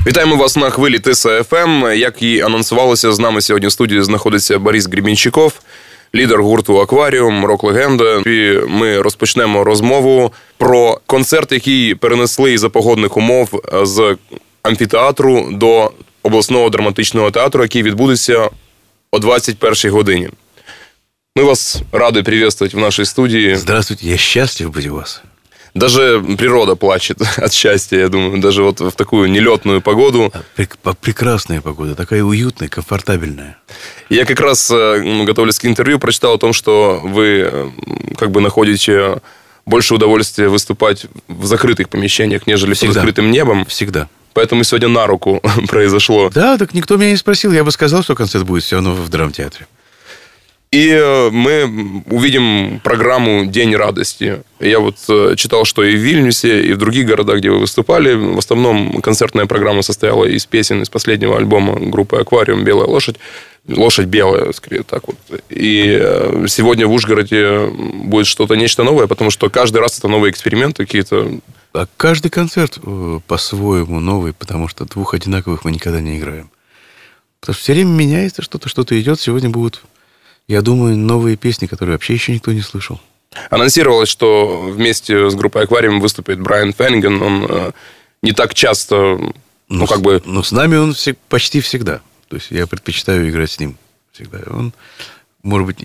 Вітаємо вас на хвилі Тиса ФМ. Як і анонсувалося, з нами сьогодні в студії знаходиться Борис Гребенщиков, лідер гурту «Акваріум», рок-легенда. І ми розпочнемо розмову про концерт, який перенесли із-за погодних умов з амфітеатру до обласного драматичного театру, який відбудеться о 21-й годині. Мы вас рады приветствовать в нашей студии. Здравствуйте, я счастлив быть у вас. Даже природа плачет от счастья, я думаю, даже вот в такую нелетную погоду. Прекрасная погода, такая уютная, комфортабельная. Я как раз, готовясь к интервью, прочитал о том, что вы как бы находите больше удовольствия выступать в закрытых помещениях, нежели под открытым небом. Всегда. Поэтому сегодня на руку произошло. Да, так никто меня не спросил, я бы сказал, что концерт будет все равно в драмтеатре. И мы увидим программу «День радости». Я вот читал, что и в Вильнюсе, и в других городах, где вы выступали, в основном концертная программа состояла из песен из последнего альбома группы «Аквариум» «Белая лошадь». Лошадь белая, скорее так вот. И сегодня в Ужгороде будет нечто новое, потому что каждый раз это новые эксперименты какие-то. А каждый концерт по-своему новый, потому что двух одинаковых мы никогда не играем. Потому что все время меняется что-то идет. Сегодня будут... Я думаю, новые песни, которые вообще еще никто не слышал. Анонсировалось, что вместе с группой «Аквариум» выступит Брайан Фенниган. Он не так часто, Но с нами он почти всегда. То есть я предпочитаю играть с ним всегда. Он, может быть,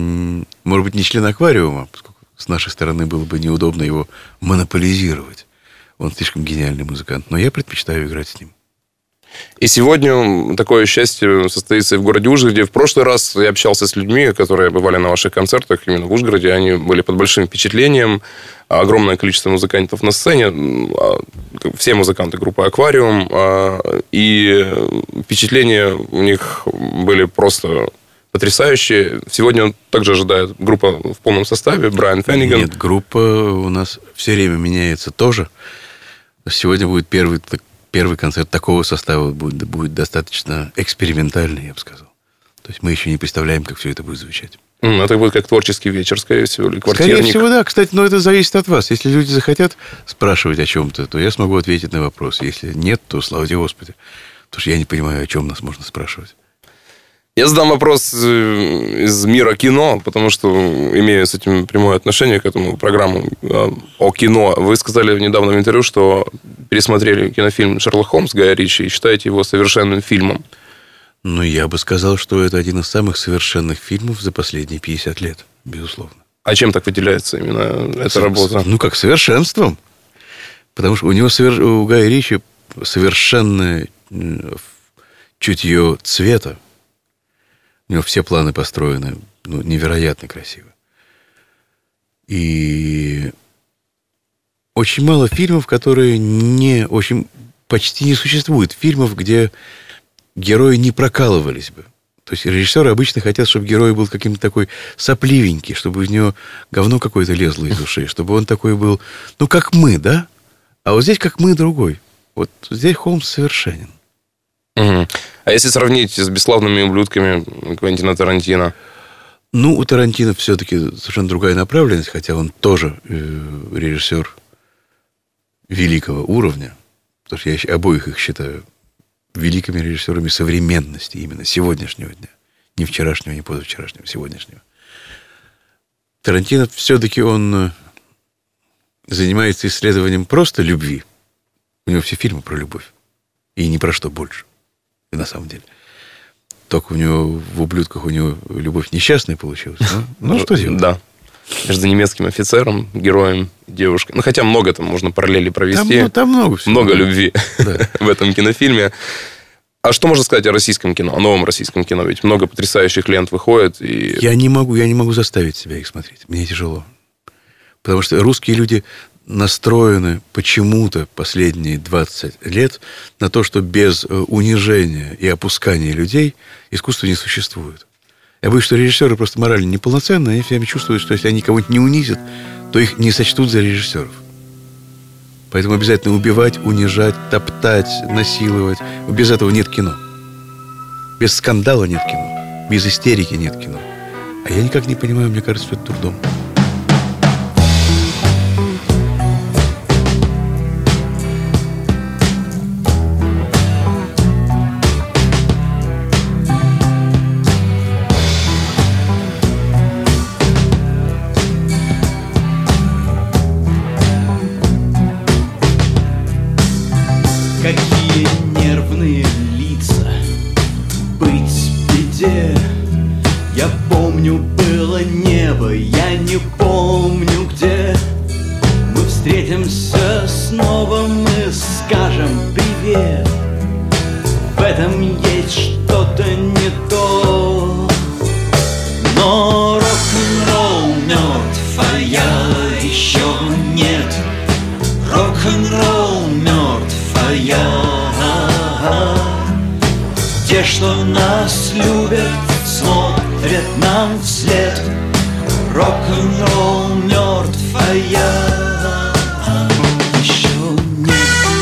не член «Аквариума», поскольку с нашей стороны было бы неудобно его монополизировать. Он слишком гениальный музыкант. Но я предпочитаю играть с ним. И сегодня такое счастье состоится и в городе Ужгороде. В прошлый раз я общался с людьми, которые бывали на ваших концертах именно в Ужгороде. Они были под большим впечатлением. Огромное количество музыкантов на сцене. Все музыканты группы «Аквариум». И впечатления у них были просто потрясающие. Сегодня также ожидает группа в полном составе. Брайан Фенниган. Нет, группа у нас все время меняется тоже. Сегодня будет первый концерт такого состава будет достаточно экспериментальный, я бы сказал. То есть мы еще не представляем, как все это будет звучать. Это будет как творческий вечер, скорее всего, или квартирник. Скорее всего, да. Кстати, но это зависит от вас. Если люди захотят спрашивать о чем-то, то я смогу ответить на вопрос. Если нет, то слава тебе Господи. Потому что я не понимаю, о чем нас можно спрашивать. Я задам вопрос из мира кино, потому что имею с этим прямое отношение к этому программу о кино. Вы сказали в недавнем интервью, что пересмотрели кинофильм «Шерлок Холмс» Гая Ричи и считаете его совершенным фильмом. Ну, я бы сказал, что это один из самых совершенных фильмов за последние 50 лет, безусловно. А чем так выделяется именно эта работа? Ну, как совершенством. Потому что у Гая Ричи совершенное чутье цвета. У него все планы построены невероятно красиво. И очень мало фильмов, которые почти не существует фильмов, где герои не прокалывались бы. То есть режиссеры обычно хотят, чтобы герой был каким-то такой сопливенький, чтобы из него говно какое-то лезло из души, чтобы он такой был, как мы, да? А вот здесь как мы другой. Вот здесь Холмс совершенен. Угу. А если сравнить с «Бесславными ублюдками» Квентина Тарантино? У Тарантино все-таки совершенно другая направленность, хотя он тоже режиссер великого уровня. Потому что я обоих их считаю великими режиссерами современности, именно сегодняшнего дня. Не вчерашнего, не позавчерашнего, сегодняшнего. Тарантино все-таки он занимается исследованием просто любви. У него все фильмы про любовь. И ни про что больше. И на самом деле. Только у него в «Ублюдках» любовь несчастная получилась. Что делать? Да. Между немецким офицером, героем, девушкой. Хотя много там можно параллели провести. Там много всего. Много любви в этом кинофильме. А что можно сказать о российском кино, о новом российском кино? Ведь много потрясающих лент выходит. И... Я не могу заставить себя их смотреть. Мне тяжело. Потому что русские люди настроены почему-то последние 20 лет на то, что без унижения и опускания людей искусство не существует. Я боюсь, что режиссеры просто морально неполноценны, они все время чувствуют, что если они кого-нибудь не унизят, то их не сочтут за режиссеров. Поэтому обязательно убивать, унижать, топтать, насиловать. Без этого нет кино. Без скандала нет кино. Без истерики нет кино. А я никак не понимаю, мне кажется, что это дурдом. где. Я помню, было небо, я не помню где. Мы встретимся снова, мы скажем привет. В этом есть что-то не то. Но рок-н-ролл мертв, а я еще нет. Рок-н-ролл мертв, а я. Те, что нас любят, смотрят нам вслед. Рок-н-ролл мертв, а я еще нет.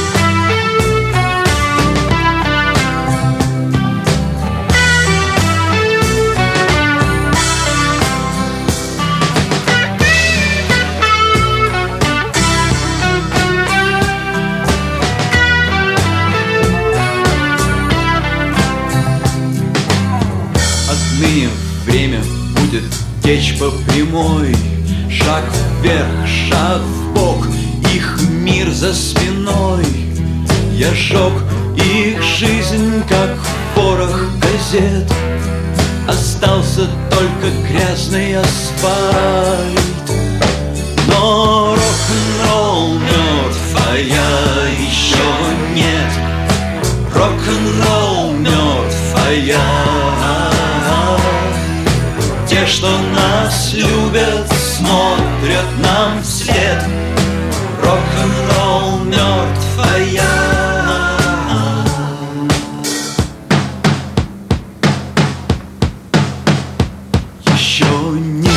Отныне время будет течь по прямой. Шаг вверх, шаг вбок, их мир за спиной. Я сжег их жизнь, как порох газет. Остался только грязный асфальт. Но рок-н-ролл мертв, а я еще нет. Рок-н-ролл мертв, а я. Те, что нас любят, смотрят нам вслед. Рок-н-ролл мертв, а я еще нет.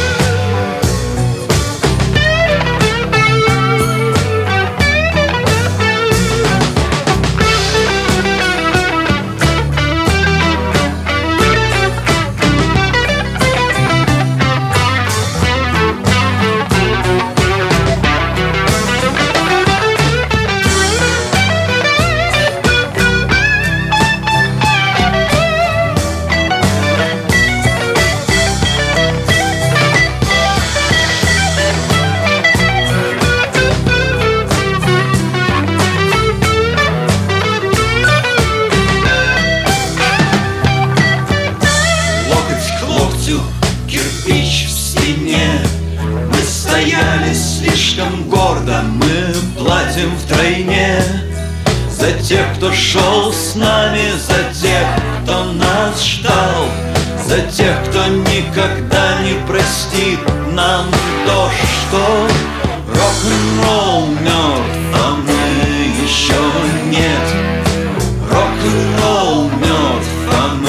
Кирпич в стене. Мы стояли слишком гордо, мы платим втройне. За тех, кто шел с нами, за тех, кто нас ждал, за тех, кто никогда не простит нам то, что рок-н-ролл мертв, а мы еще нет. Рок-н-ролл мертв, а мы.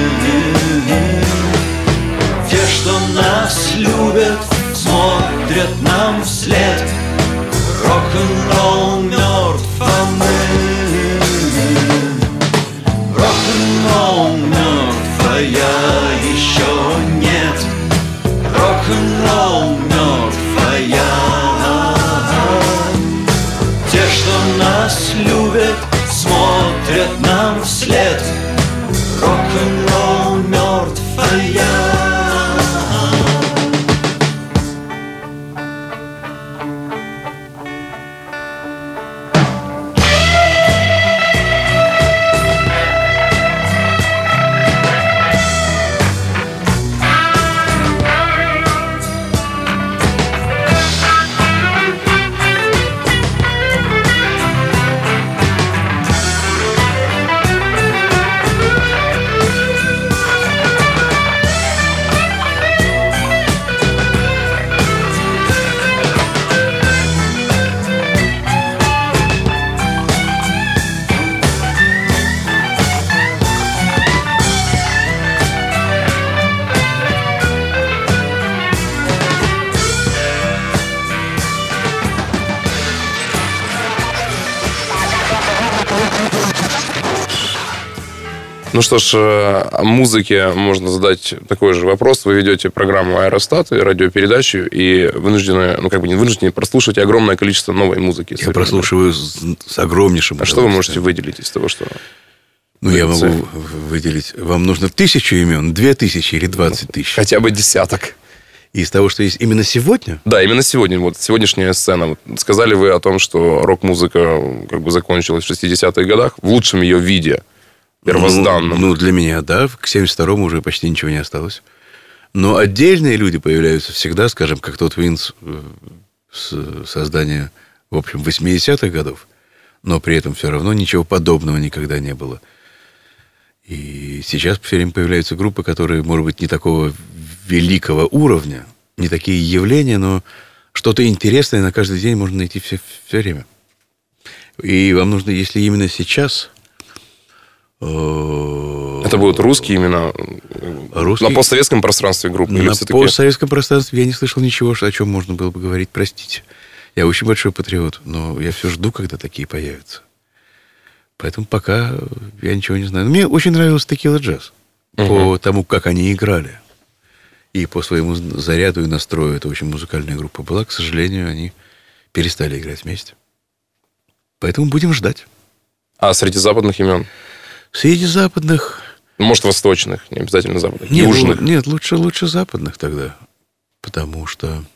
Те, что нас любят, смотрят нам вслед. Рок-н-ролл мертв, а мы. Рок-н-ролл мертв, а я еще нет. Рок-н-ролл мертв, а я. Те, что нас любят, смотрят нам вслед. Рок-н-ролл мертв, а я. Ну что ж, о музыке можно задать такой же вопрос. Вы ведете программу «Аэростат» и радиопередачу, и вынуждены, ну как бы не вынуждены, прослушать огромное количество новой музыки. Я прослушиваю с огромнейшим. А что вы можете выделить из того, что... Ну, я могу выделить... Вам нужно 1000 имен, 2000 или 20 тысяч? Хотя бы десяток. Из того, что есть именно сегодня? Да, именно сегодня. Вот сегодняшняя сцена. Вот сказали вы о том, что рок-музыка как бы закончилась в 60-х годах в лучшем ее виде. первозданным. Ну, для меня, да. К 72-му уже почти ничего не осталось. Но отдельные люди появляются всегда, скажем, как тот Винс с создания, в общем, 80-х годов. Но при этом все равно ничего подобного никогда не было. И сейчас все время появляются группы, которые, может быть, не такого великого уровня, не такие явления, но что-то интересное на каждый день можно найти все время. И вам нужно, если именно сейчас... Это будут русские именно русские... на постсоветском пространстве группы? На постсоветском пространстве я не слышал ничего, о чем можно было бы говорить. Простите. Я очень большой патриот, но я все жду, когда такие появятся. Поэтому пока я ничего не знаю. Но мне очень нравился Текила Джаз. По тому, как они играли. И по своему заряду и настрою. Это очень музыкальная группа была. К сожалению, они перестали играть вместе. Поэтому будем ждать. А среди западных имен? Среди западных... Может, восточных, не обязательно западных. Нет, южных. Нет, лучше западных тогда. Потому что...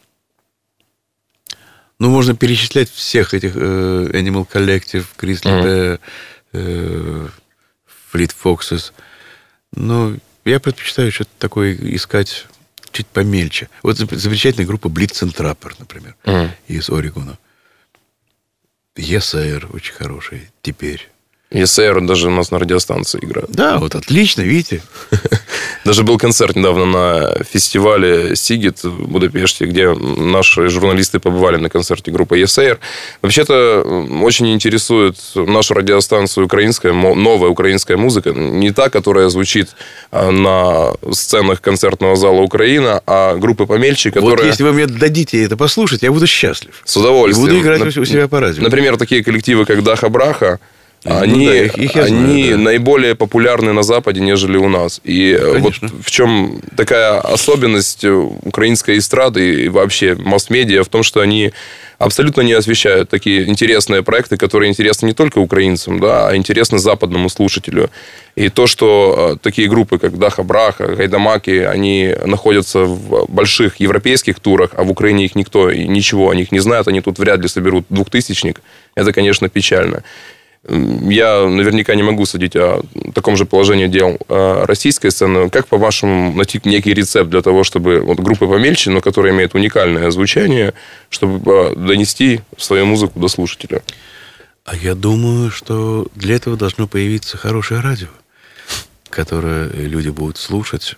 Ну, можно перечислять всех этих Animal Collective, Grizzly Bear, Fleet Foxes. Но я предпочитаю что-то такое искать чуть помельче. Вот замечательная группа Blitz and Trapper, например, из Орегона. Yes Air очень хороший теперь. Yes Air даже у нас на радиостанции играют. Да, вот отлично, видите. Даже был концерт недавно на фестивале Сигет в Будапеште, где наши журналисты побывали на концерте группы Yes Air. Вообще-то очень интересует нашу радиостанцию украинская, новая украинская музыка. Не та, которая звучит на сценах концертного зала «Украина», а группы помельче, которые... Вот если вы мне дадите это послушать, я буду счастлив. С удовольствием. И буду играть у себя по радио. Например, такие коллективы, как Даха Браха, они наиболее популярны на Западе, нежели у нас. И конечно. Вот в чем такая особенность украинской эстрады и вообще масс-медиа, в том, что они абсолютно не освещают такие интересные проекты, которые интересны не только украинцам, да, а интересны западному слушателю. И то, что такие группы, как Даха Браха, Гайдамаки, они находятся в больших европейских турах, а в Украине их никто и ничего о них не знает, они тут вряд ли соберут 2000-ник, это, конечно, печально. Я наверняка не могу судить о таком же положении дел российской сцены. Как, по-вашему, найти некий рецепт для того, чтобы вот группы помельче, но которые имеют уникальное звучание, чтобы донести свою музыку до слушателя? А я думаю, что для этого должно появиться хорошее радио, которое люди будут слушать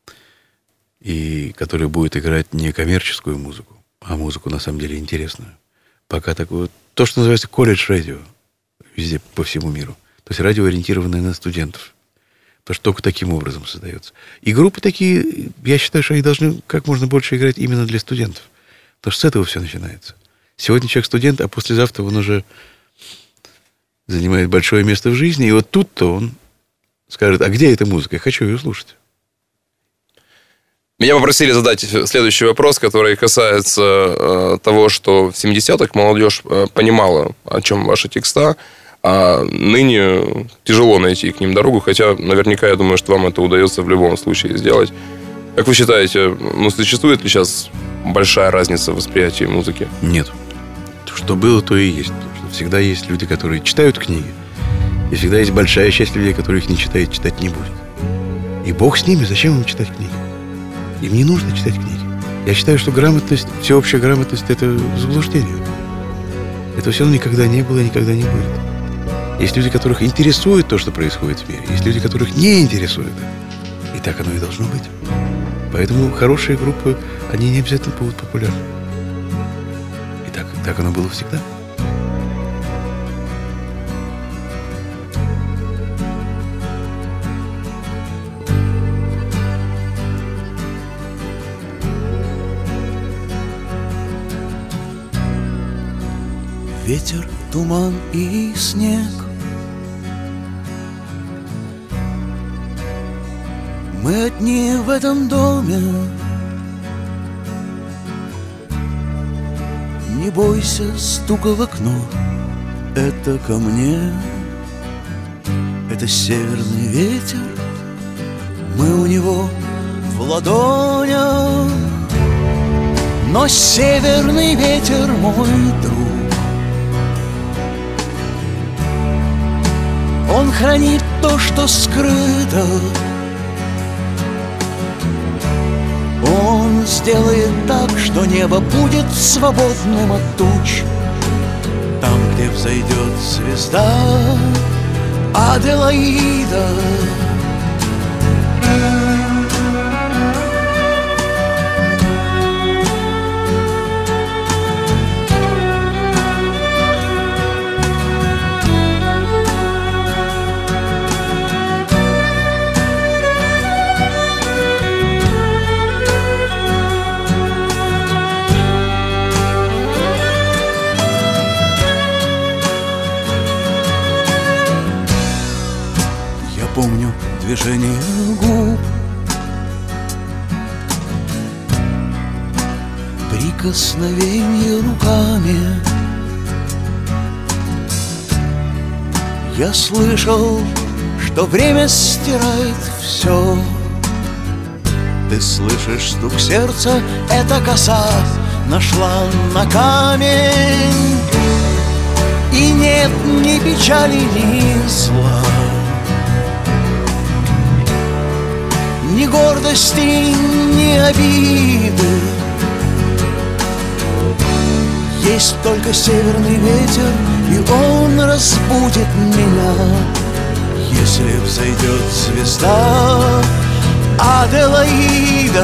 и которое будет играть не коммерческую музыку, а музыку, на самом деле, интересную. Пока такое... То, что называется колледж-радио. Везде, по всему миру. То есть радио, ориентированное на студентов. Потому что только таким образом создается. И группы такие, я считаю, что они должны как можно больше играть именно для студентов. Потому что с этого все начинается. Сегодня человек студент, а послезавтра он уже занимает большое место в жизни. И вот тут-то он скажет, а где эта музыка? Я хочу ее слушать. Меня попросили задать следующий вопрос, который касается того, что в 70-х молодежь понимала, о чем ваши текста, а ныне тяжело найти к ним дорогу, хотя наверняка я думаю, что вам это удается в любом случае сделать. Как вы считаете, существует ли сейчас большая разница в восприятии музыки? Нет. Что было, то и есть. Потому что всегда есть люди, которые читают книги, и всегда есть большая часть людей, которые их не читают, читать не будет. И бог с ними, зачем им читать книги? Им не нужно читать книги. Я считаю, что грамотность, всеобщая грамотность – это заблуждение. Этого все равно никогда не было и никогда не будет. Есть люди, которых интересует то, что происходит в мире. Есть люди, которых не интересует. И так оно и должно быть. Поэтому хорошие группы, они не обязательно будут популярны. И так оно было всегда. Ветер, туман и снег. Мы одни в этом доме. Не бойся стука в окно. Это ко мне. Это северный ветер. Мы у него в ладонях. Но северный ветер мой друг. Он хранит то, что скрыто. Он сделает так, что небо будет свободным от туч. Там, где взойдет звезда Аделаида. Помню движение губ, прикосновение руками. Я слышал, что время стирает все. Ты слышишь стук сердца, эта коса нашла на камень. И нет ни печали, ни зла, ни гордости, ни обиды. Есть только северный ветер, и он разбудит меня, если взойдет звезда Аделаида.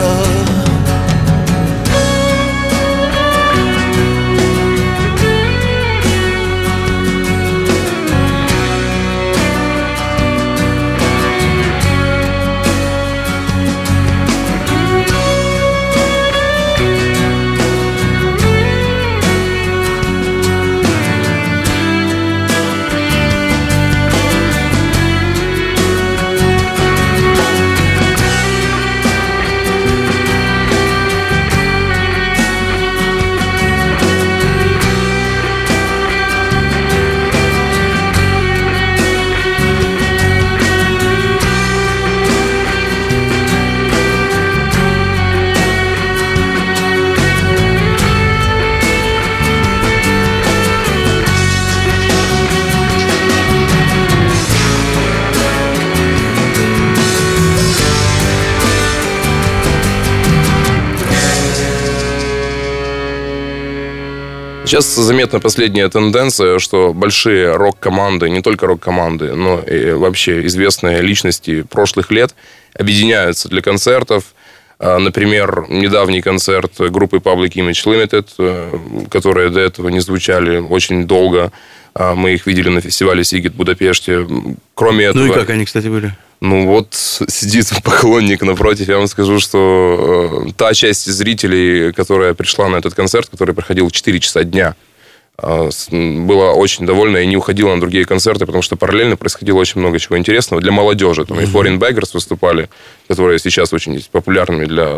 Сейчас заметна последняя тенденция, что большие рок-команды, не только рок-команды, но и вообще известные личности прошлых лет объединяются для концертов. Например, недавний концерт группы Public Image Limited, которые до этого не звучали очень долго. Мы их видели на фестивале Сигет в Будапеште. Кроме этого... Ну и как они, кстати, были? Ну вот сидит поклонник напротив. Я вам скажу, что та часть зрителей, которая пришла на этот концерт, который проходил 4 часа дня, была очень довольна и не уходила на другие концерты, потому что параллельно происходило очень много чего интересного для молодежи. Там и Foreign Beggars выступали, которые сейчас очень популярными для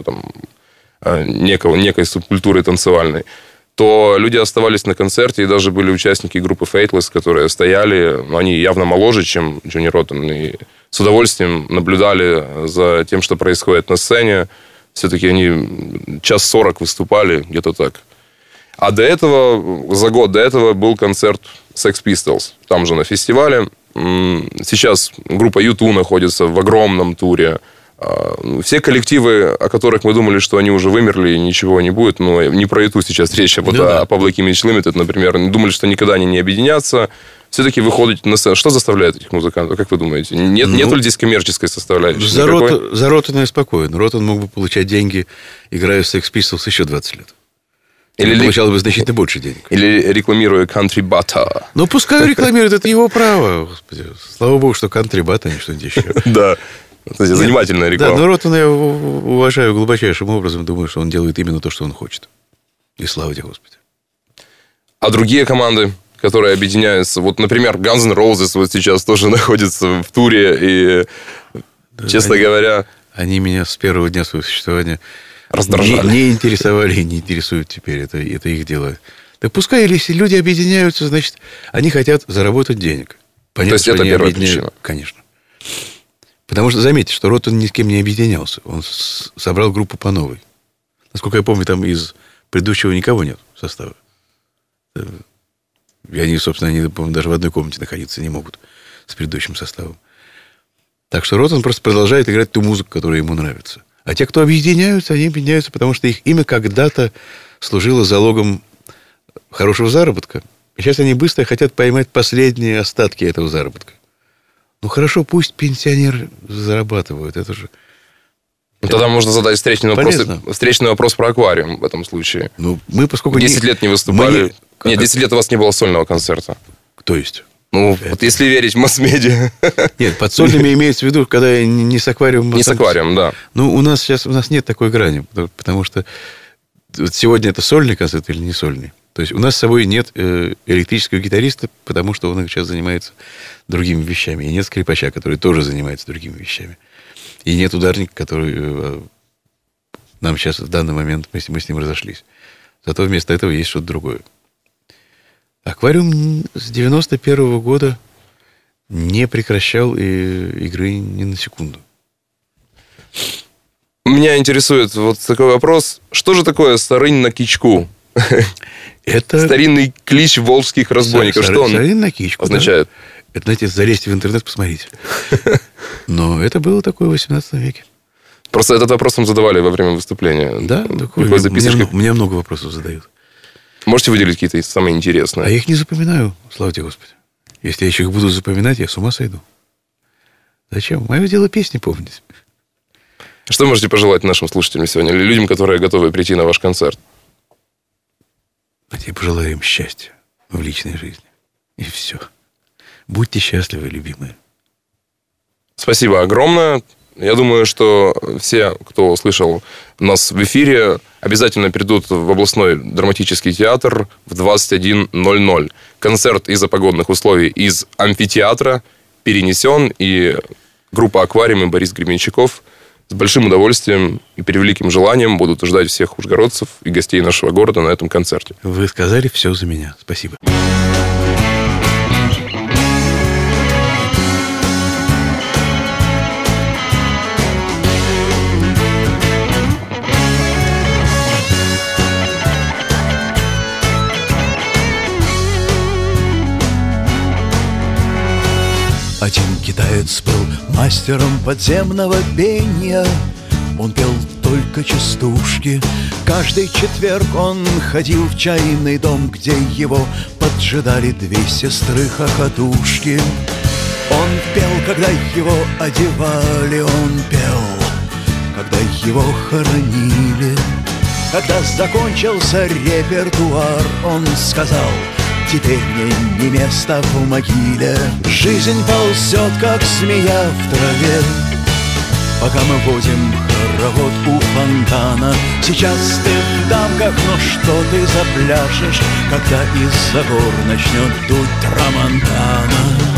некой субкультуры танцевальной. То люди оставались на концерте, и даже были участники группы Faithless, которые стояли, они явно моложе, чем Джонни Роттен, и с удовольствием наблюдали за тем, что происходит на сцене. Все-таки они 1:40 выступали, где-то так. А до этого, за год до этого был концерт Sex Pistols, там же на фестивале. Сейчас группа U2 находится в огромном туре. Все коллективы, о которых мы думали, что они уже вымерли, и ничего не будет, но не про U2 сейчас речь, а вот о Public Image Limited, например, думали, что никогда они не объединятся, все-таки выходят на сцену. Что заставляет этих музыкантов, как вы думаете? Нет ли здесь коммерческой составляющей? За Роттена я спокоен. Роттен мог бы получать деньги, играя в Sex Pistols, еще 20 лет. Или получал бы значительно больше денег. Или рекламируя Country Butter. Ну, пускай рекламирует, это его право. Господи, слава богу, что Country Butter, а не что-нибудь еще. Да. Кстати, занимательная реклама. Да, но Роттена я уважаю глубочайшим образом. Думаю, что он делает именно то, что он хочет. И слава тебе, Господи. А другие команды, которые объединяются... Вот, например, Guns N' Roses вот сейчас тоже находится в туре. И, честно говоря... Они меня с первого дня своего существования раздражали. Не интересовали и не интересуют теперь. Это их дело. Так пускай, если люди объединяются, значит, они хотят заработать денег. Понятно, то есть это первая причина? Конечно. Потому что, заметьте, что Роттен ни с кем не объединялся. Он собрал группу по новой. Насколько я помню, там из предыдущего никого нет состава. И они, собственно, по-моему, даже в одной комнате находиться не могут с предыдущим составом. Так что Ротан просто продолжает играть ту музыку, которая ему нравится. А те, кто объединяются, они объединяются, потому что их имя когда-то служило залогом хорошего заработка. И сейчас они быстро хотят поймать последние остатки этого заработка. Ну, хорошо, пусть пенсионеры зарабатывают. Это же... Тогда можно задать встречный вопрос про аквариум в этом случае. Ну, мы, поскольку... 10 лет не выступали. Нет, 10 лет у вас не было сольного концерта. То есть? Ну, вот если верить масс-медиа. Нет, под сольными имеется в виду, когда не с аквариумом. Не с аквариумом, да. Ну, у нас нет такой грани, потому что вот сегодня это сольный концерт или не сольный. То есть у нас с собой нет электрического гитариста, потому что он сейчас занимается другими вещами. И нет скрипача, который тоже занимается другими вещами. И нет ударника, который нам сейчас в данный момент, мы с ним разошлись. Зато вместо этого есть что-то другое. Аквариум с 91 года не прекращал игры ни на секунду. Меня интересует вот такой вопрос. Что же такое «Сарынь на кичку»? Это... Старинный клич волжских разбойников. Что он «Сарынь на кичку» означает? Да? Это, знаете, залезьте в интернет, посмотрите. Но это было такое в 18 веке. Просто этот вопрос вам задавали во время выступления. Да, мне много вопросов задают. Можете выделить какие-то самые интересные? А я их не запоминаю, слава тебе, Господи. Если я еще их буду запоминать, я с ума сойду. Зачем? Мое дело песни помнить. Что можете пожелать нашим слушателям сегодня? Или людям, которые готовы прийти на ваш концерт? Я пожелаю им счастья в личной жизни. И все. Будьте счастливы, любимые. Спасибо огромное. Я думаю, что все, кто слышал нас в эфире, обязательно придут в областной драматический театр в 21:00. Концерт из-за погодных условий из амфитеатра перенесен, и группа «Аквариум» и Борис Гребенщиков с большим удовольствием и превеликим желанием будут ждать всех ужгородцев и гостей нашего города на этом концерте. Вы сказали все за меня. Спасибо. Один китаец был мастером подземного пения. Он пел только частушки. Каждый четверг он ходил в чайный дом, где его поджидали две сестры-хохотушки. Он пел, когда его одевали, он пел, когда его хоронили. Когда закончился репертуар, он сказал: теперь мне не место в могиле. Жизнь ползет, как змея в траве, пока мы водим хоровод у фонтана. Сейчас ты в дамках, но что ты запляшешь, когда из-за гор начнет дуть трамонтана?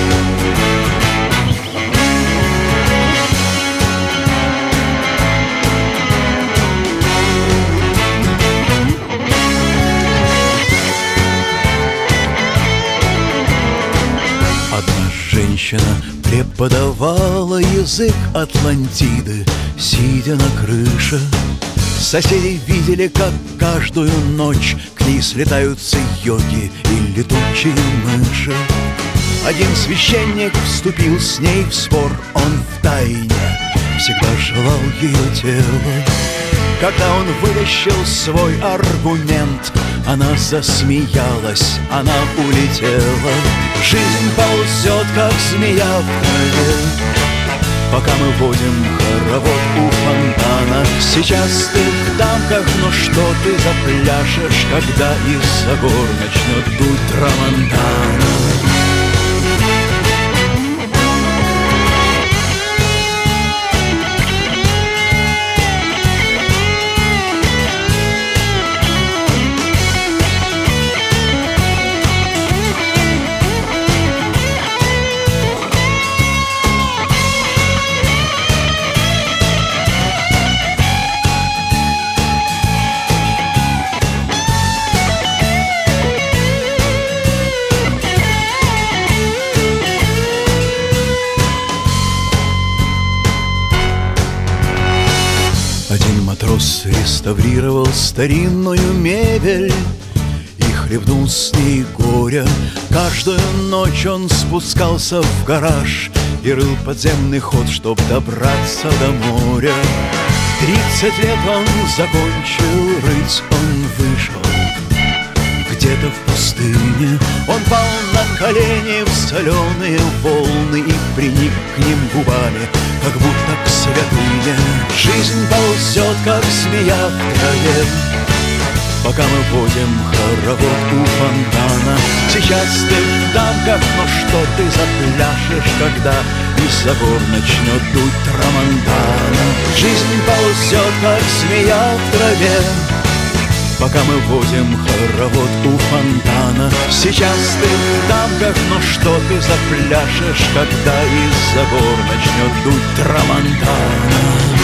Женщина преподавала язык Атлантиды, сидя на крыше. Соседи видели, как каждую ночь к ней слетаются йоги и летучие мыши. Один священник вступил с ней в спор, он втайне всегда желал ее тело. Когда он вытащил свой аргумент, она засмеялась, она улетела. Жизнь ползет, как змея в траве, пока мы водим хоровод у фонтана. Сейчас ты в дамках, но что ты запляшешь, когда из-за гор начнет дуть трамонтана? Матрос реставрировал старинную мебель и хлебнул с ней горя. Каждую ночь он спускался в гараж и рыл подземный ход, чтоб добраться до моря. 30 лет он закончил рыть, он вышел где-то в пустыне. Он пал на колени в соленые волны и приник к ним губами, как будто к святыне. Жизнь ползет, как змея в траве, пока мы водим хоровод у фонтана. Сейчас ты в дамках, но что ты запляшешь, когда из-за гор начнет дуть трамонтана? Жизнь ползет, как змея в траве, пока мы водим хоровод у фонтана. Сейчас ты в дамках, но что ты запляшешь, когда из-за гор начнет дуть трамонтана?